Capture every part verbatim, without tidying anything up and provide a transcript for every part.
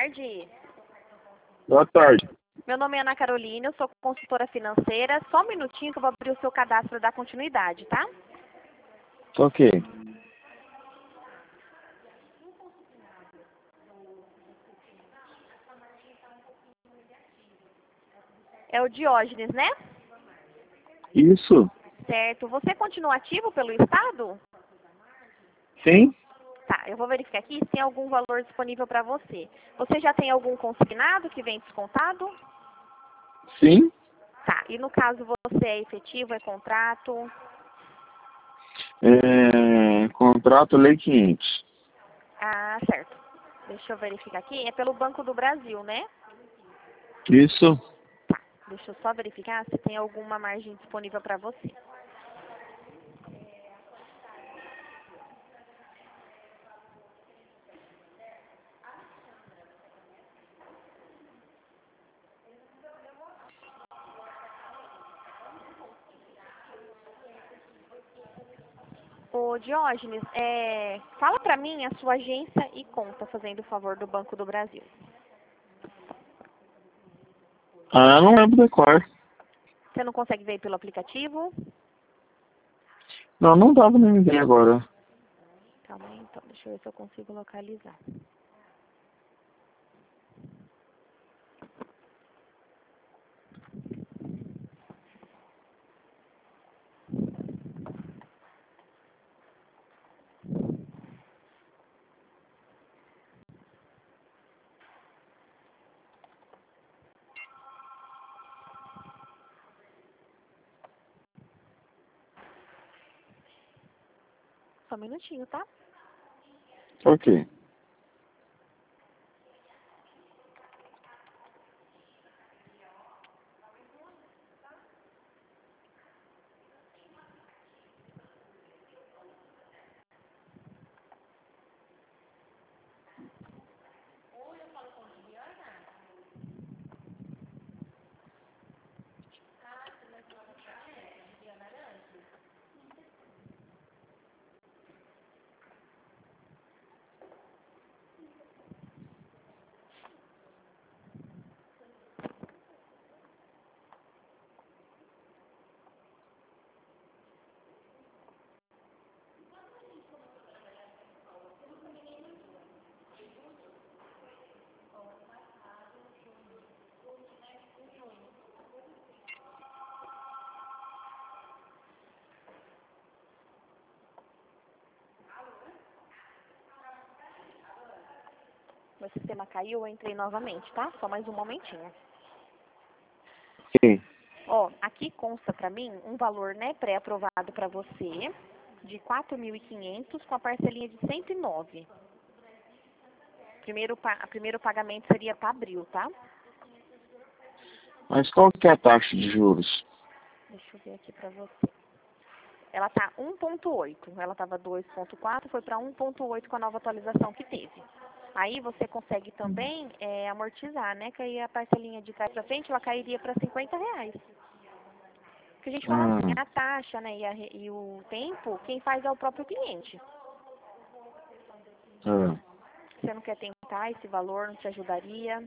tarde. Boa tarde. Meu nome é Ana Carolina, eu sou consultora financeira. Só um minutinho que eu vou abrir o seu cadastro para dar continuidade, tá? Ok. É o Diógenes, né? Isso? Certo. Você continua ativo pelo Estado? Sim? Tá, eu vou verificar aqui se tem algum valor disponível para você. Você já tem algum consignado que vem descontado? Sim? Tá, e no caso você é efetivo, é contrato? É... Contrato Lei quinhentos. Ah, certo. Deixa eu verificar aqui. É pelo Banco do Brasil, né? Isso? Tá, deixa eu só verificar se tem alguma margem disponível para você. Ô, Diógenes, é, fala pra mim a sua agência e conta, fazendo o favor, do Banco do Brasil. Ah, não lembro da cor. Você não consegue ver pelo aplicativo? Não, não dava nem ideia agora. Calma aí, então, deixa eu ver se eu consigo localizar. Só um minutinho, tá? Ok. Meu sistema caiu, eu entrei novamente, tá? Só mais um momentinho. Ok. Ó, aqui consta pra mim um valor, né, pré-aprovado pra você de quatro mil e quinhentos com a parcelinha de cento e nove. Primeiro, pa- primeiro pagamento seria para abril, tá? Mas qual que é a taxa de juros? Deixa eu ver aqui pra você. Ela tá um ponto oito. Ela tava dois ponto quatro, foi para um ponto oito com a nova atualização que teve. Aí você consegue também é, amortizar, né? Que aí a parcelinha de trás para frente, ela cairia para cinquenta reais. Porque a gente fala assim, Ah, a taxa, né, e, a re- e o tempo, quem faz é o próprio cliente. ah. Você não quer tentar esse valor, não te ajudaria?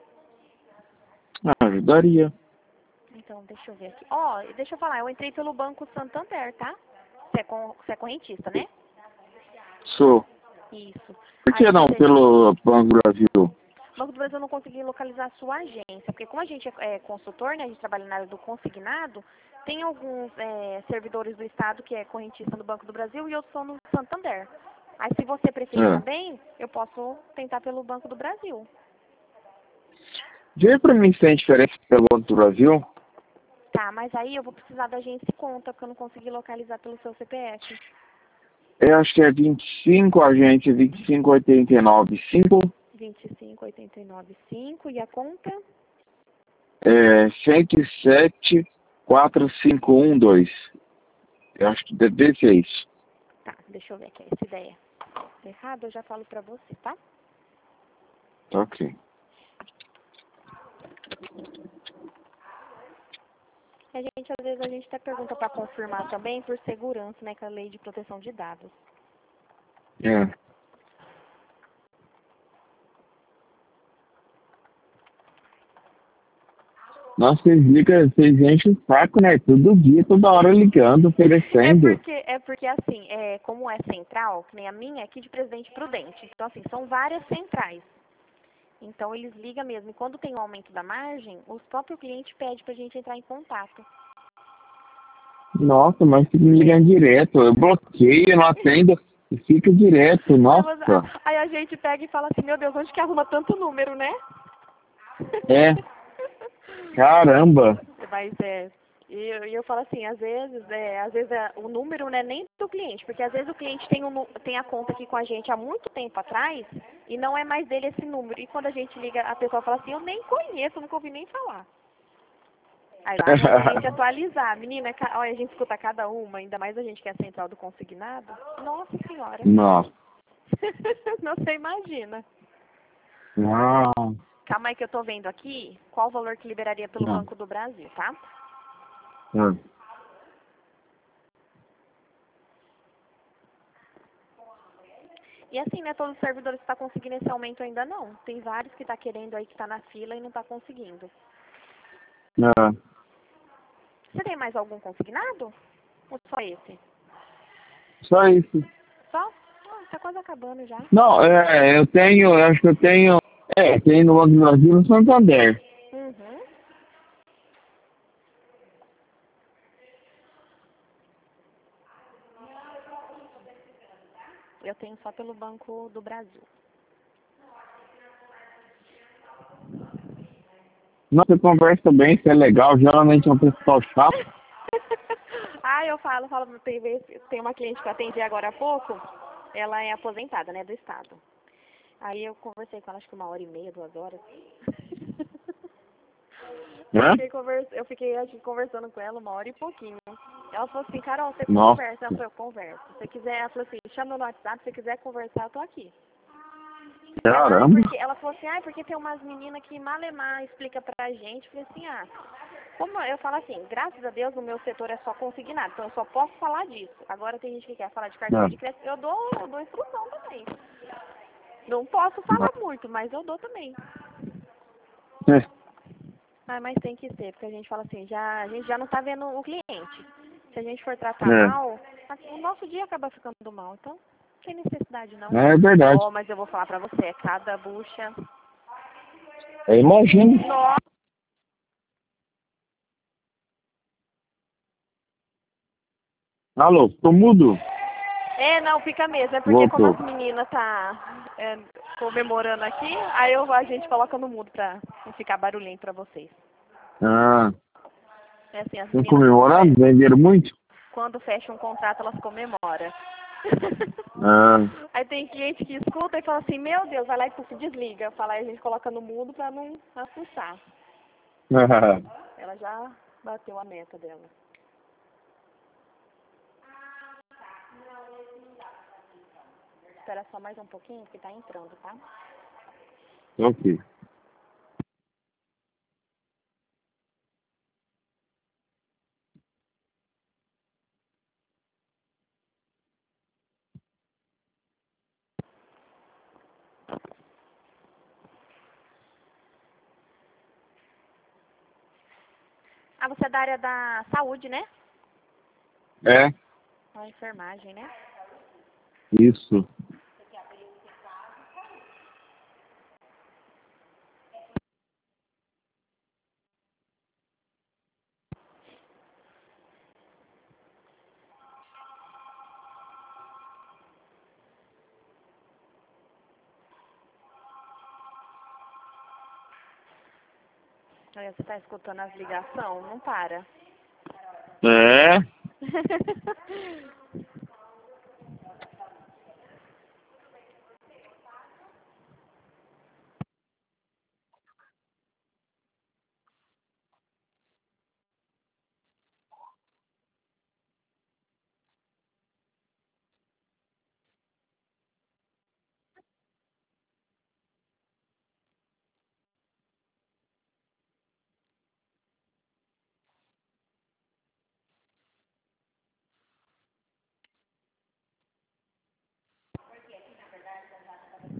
Ah, ajudaria. Então, deixa eu ver aqui. Ó, deixa eu falar, eu entrei pelo Banco Santander, tá? Você é, con- você é correntista, né? Sou. Isso. Por Aí que não você... pelo Banco do Brasil? Banco do Brasil eu não consegui localizar a sua agência, porque como a gente é, é consultor, né, a gente trabalha na área do consignado, tem alguns é, servidores do Estado que é correntista no Banco do Brasil e eu sou no Santander. Aí se você preferir Ah. também, eu posso tentar pelo Banco do Brasil. Vê pra mim se tem diferença pelo Banco do Brasil. Tá, mas aí eu vou precisar da agência e conta, porque eu não consegui localizar pelo seu C P F. Eu acho que é vinte e cinco, agente vinte e cinco oitenta e nove cinco. vinte e cinco, oitenta e nove, cinco. E a conta? É cento e sete, quatro cinco um dois. Eu acho que deve ser isso. Tá, deixa eu ver aqui. Essa ideia errado, eu já falo pra você, tá? Ok. A gente, às vezes, a gente até pergunta pra confirmar também por segurança, né, com a lei de proteção de dados. É. Nossa, vocês ligam, vocês enchem o saco, né? Todo dia, toda hora ligando, É oferecendo. porque, é porque assim, é, como é central, que nem a minha, é aqui de Presidente Prudente. Então, assim, são várias centrais. Então, eles ligam mesmo. E quando tem um aumento da margem, os próprios clientes pedem pra gente entrar em contato. Nossa, mas fica me ligando direto. Eu bloqueio, não atendo e fica direto. Não, mas, Nossa. a- aí a gente pega e fala assim, meu Deus, onde que arruma tanto número, né? É, caramba. Mas é. E eu, e eu falo assim, às vezes, é, às vezes é, o número não é nem do cliente, porque às vezes o cliente tem, um, nu- tem a conta aqui com a gente há muito tempo atrás e não é mais dele esse número. E quando a gente liga, a pessoa fala assim, eu nem conheço, nunca ouvi nem falar. Aí lá vem a gente atualizar. Menina, ca- olha, a gente escuta cada uma, ainda mais a gente que é central do consignado. Nossa senhora. Nossa. Não você imagina. Não. Calma aí que eu tô vendo aqui qual o valor que liberaria pelo Não. Banco do Brasil, tá? Não. E assim, né, todos os servidores estão conseguindo esse aumento ainda não. Tem vários que tá querendo aí, que tá na fila e não tá conseguindo. Não. Você tem mais algum consignado? Ou só esse? Só isso. Só? Ah, tá quase acabando já. Não, é, eu tenho, eu acho que eu tenho. É, tem no Banco do Brasil no Santander. Uhum. Eu tenho só pelo Banco do Brasil. Nossa, você conversa bem, isso é legal. Geralmente é um pessoal chato. Ah, eu falo, falo, tem, vez- tem uma cliente que eu atendi agora há pouco, ela é aposentada, né, do Estado. Aí eu conversei com ela, acho que uma hora e meia, duas horas. Eu Né? fiquei, convers... eu fiquei acho, que conversando com ela uma hora e pouquinho. Ela falou assim, Carol, você Nossa. conversa? Ela falou, eu converso. Se você quiser, ela falou assim, chama no WhatsApp, se você quiser conversar, eu tô aqui. Ela, ai, Caramba. porque, ela falou assim, ai, porque tem umas meninas que malemar explica pra gente. Eu falei assim, ah, como eu falo assim, graças a Deus o meu setor é só consignado, então eu só posso falar disso. Agora tem gente que quer falar de carteira Não. de crédito, eu dou, eu dou instrução também. Não posso falar muito, mas eu dou também. É. Ah, mas tem que ser, porque a gente fala assim, já, a gente já não tá vendo o cliente. Se a gente for tratar É. mal, o nosso dia acaba ficando mal, então não tem necessidade não. É verdade. Oh, mas eu vou falar pra você, cada bucha. Eu imagino. Nossa. Alô, tô mudo? É, não, fica mesmo. É porque como Voltou. as meninas tá é, comemorando aqui, aí eu, a gente coloca no mudo pra não ficar barulhento pra vocês. Ah, É assim, as estão meninas quando, comemorando? fe Venderam muito? quando fecham um contrato, elas comemoram. Ah. Aí tem cliente que escuta e fala assim, meu Deus, vai lá e puf, desliga. Fala, aí a gente coloca no mudo pra não assustar. Ela já bateu a meta dela. Espera só mais um pouquinho, que tá entrando, tá? Ok. Ah, você é da área da saúde, né? É, A enfermagem, né? isso. Aí você tá escutando as ligações? Não para. É.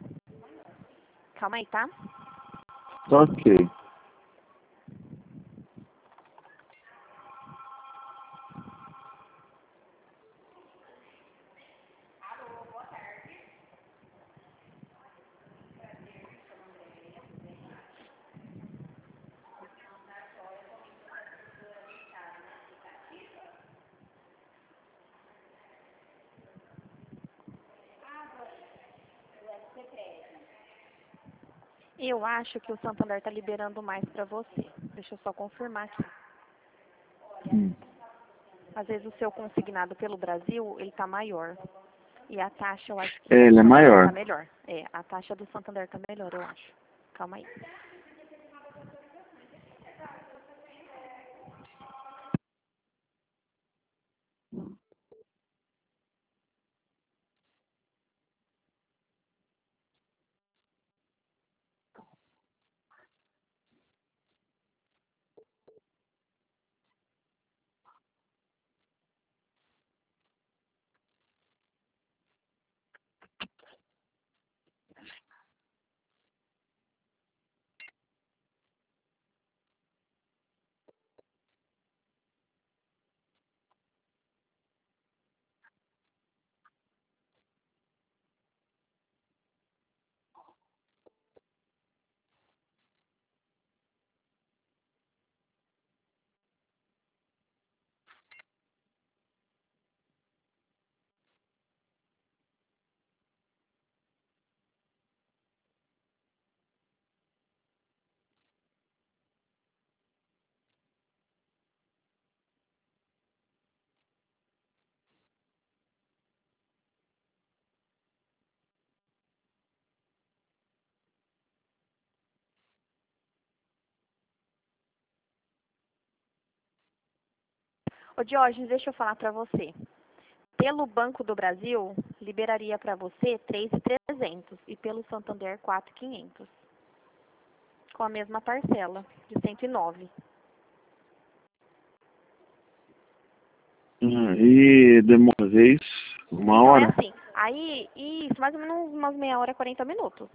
Calma aí, tá? Ok. Eu acho que o Santander está liberando mais para você. Deixa eu só confirmar aqui. Hum. Às vezes o seu consignado pelo Brasil, ele está maior. E a taxa, eu acho que É, ele é do Santander maior. está melhor. É, a taxa do Santander está melhor, eu acho. Calma aí. Ô, Diógenes, deixa eu falar para você. Pelo Banco do Brasil, liberaria para você três mil e trezentos e pelo Santander quatro mil e quinhentos. Com a mesma parcela, de cento e nove. Hum, e demora uma vez, uma Então hora? é assim, aí, isso, mais ou menos umas meia hora, quarenta minutos.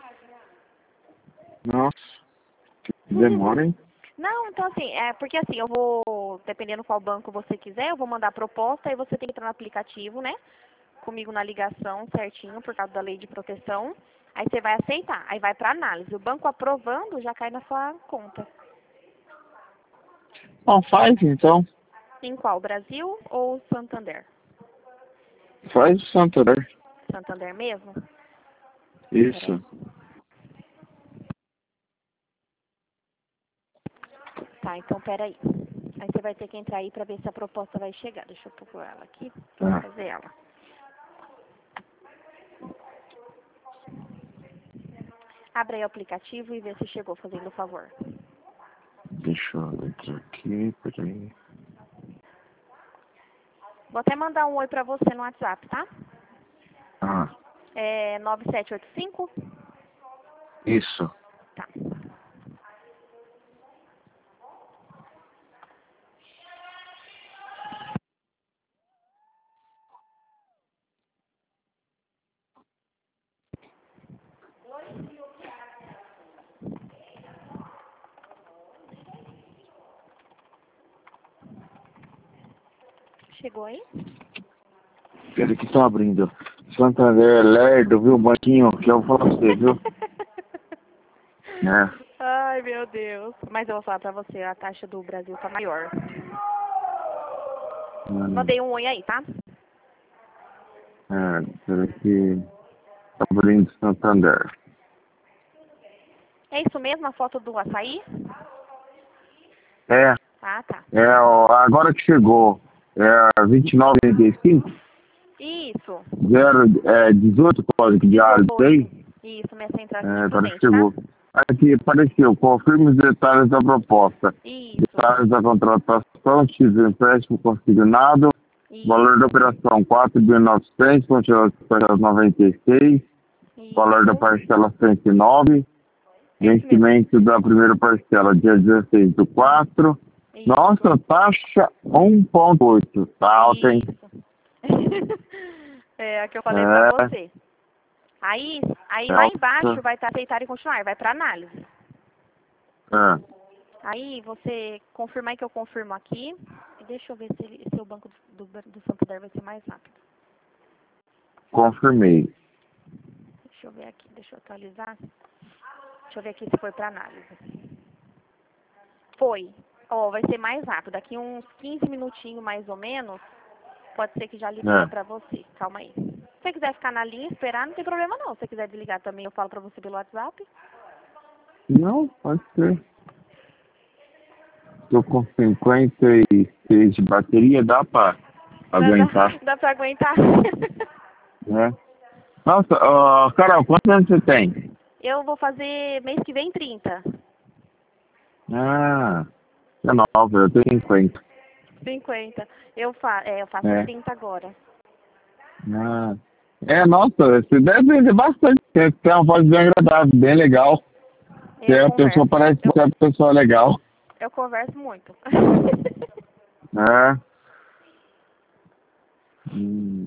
Nossa, que demora, hein? Não, então assim, é porque assim, eu vou, dependendo qual banco você quiser, eu vou mandar a proposta, aí você tem que entrar no aplicativo, né? Comigo na ligação certinho, por causa da lei de proteção. Aí você vai aceitar, aí vai para análise. O banco aprovando, já cai na sua conta. Bom, faz então. Em qual? Brasil ou Santander? Faz o Santander. Santander mesmo? Isso. Peraí. Tá, então peraí. Aí você vai ter que entrar aí pra ver se a proposta vai chegar. Deixa eu procurar ela aqui pra Tá. fazer ela. Abre aí o aplicativo e vê se chegou, fazendo o favor. Deixa eu entrar aqui, peraí. Vou até mandar um oi pra você no WhatsApp, tá? Ah, É nove sete oito cinco? isso. Tá. Chegou aí? Peraí que estão abrindo. Santander é lerdo, viu, banquinho? Que eu vou falar pra você, viu? É. Ai, meu Deus. Mas eu vou falar pra você, a taxa do Brasil tá maior. Hum, Mandei um oi aí, tá? é, peraí que tá abrindo Santander. É isso mesmo, a foto do açaí? É, Ah, tá. é, ó, agora que chegou. É vinte e nove oitenta e cinco, Isso. zero, é, dezoito código diário dezoito. tem. Isso, minha central de É, parece que prudente, tá? chegou. Aqui apareceu, confirme os detalhes da proposta. Isso. Detalhes da contratação, X empréstimo consignado, valor da Isso. operação quatro mil e novecentos, parcela noventa e seis, valor da Isso. parcela cento e nove, É isso mesmo. vencimento da primeira parcela dia dezesseis do quatro. Isso. Nossa, taxa um ponto oito, tá alta, hein? Isso. É a que eu falei pra É, você. Aí, aí é lá alta. embaixo vai estar aceitar e continuar, vai pra análise. É, Aí você confirma aí que eu confirmo aqui. E deixa eu ver se, ele- se o banco do, do, do Santander vai ser mais rápido. confirmei. Deixa eu ver aqui, deixa eu atualizar. Deixa eu ver aqui se foi pra análise. Foi. Ó, vai ser mais rápido. Daqui uns quinze minutinhos mais ou menos, pode ser que já libere É, pra você. Calma aí. Se você quiser ficar na linha e esperar, não tem problema não. Se você quiser desligar também, eu falo pra você pelo WhatsApp. Não, pode ser. Tô com cinquenta e seis de bateria, dá pra aguentar, Dá, dá pra aguentar? né? Nossa, ó, Carol, quantos anos você tem? Eu vou fazer mês que vem trinta. Ah, é nova, eu tenho cinquenta. cinquenta. Eu, fa é, eu faço É. trinta agora. Ah. É, nossa, você deve vender bastante. Você tem uma voz bem agradável, bem legal. Você Eu é a pessoa, converso. parece que Eu, você é uma pessoa legal. eu converso muito. É. Hum.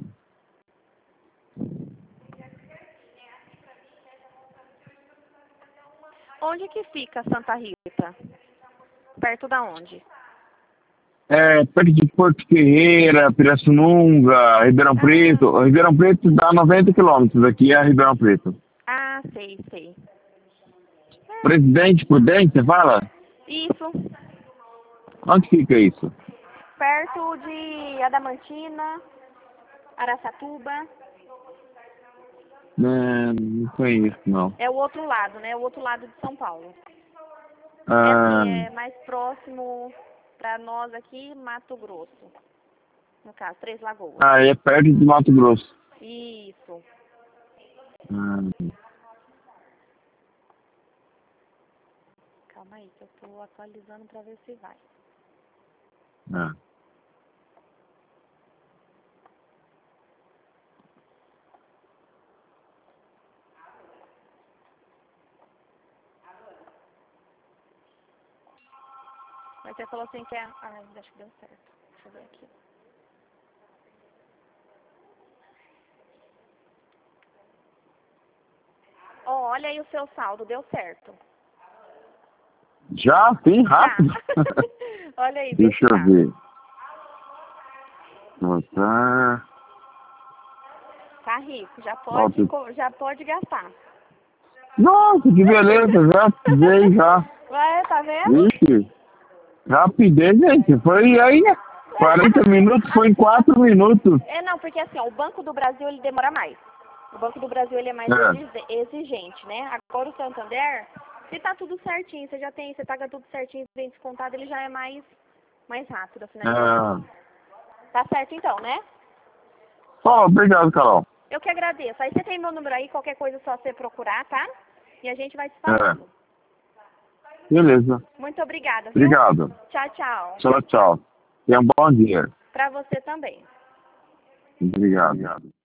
Onde que fica Santa Rita? Perto da onde? É, perto de Porto Ferreira, Pirassununga, Ribeirão Ah, Preto. Ribeirão Preto dá noventa quilômetros, aqui é Ribeirão Preto. ah, sei, sei. Ah, Presidente Prudente, você fala? isso. Onde fica isso? Perto de Adamantina, Araçatuba. Não, não conheço, não. É o outro lado, né? O outro lado de São Paulo. É Ah, assim, é mais próximo pra nós aqui, Mato Grosso. No caso, Três Lagoas. ah, é perto de Mato Grosso. Isso. Ah, Calma aí, que eu tô atualizando pra ver se vai. ah. Mas você falou assim que é... Ah, acho que deu certo. Deixa eu ver aqui. Ó, olha aí o seu saldo, deu certo. Já? Sim, Já. rápido. Olha aí, vê se Deixa eu tá. ver. Botar. Tá rico, já pode, Volta. co- já pode gastar. Nossa, que beleza, já veio já. Vai, tá vendo? Vixe, rapidez, gente. Foi aí, quarenta minutos, foi em quatro minutos. É, não, porque assim, ó, o Banco do Brasil, ele demora mais. O Banco do Brasil, ele é mais É. exige- exigente, né? Agora o Santander, se tá tudo certinho, você já tem, você paga tudo certinho, bem descontado, ele já é mais, mais rápido a finalização. Ah. Tá certo então, né? Ó, obrigado, Carol. Eu que agradeço. Aí você tem meu número aí, qualquer coisa é só você procurar, tá? E a gente vai se É. falando. Beleza. Muito obrigada, viu? Obrigado. Tchau, tchau. Tchau, tchau. Tenha um bom dia. Pra você também. Obrigado.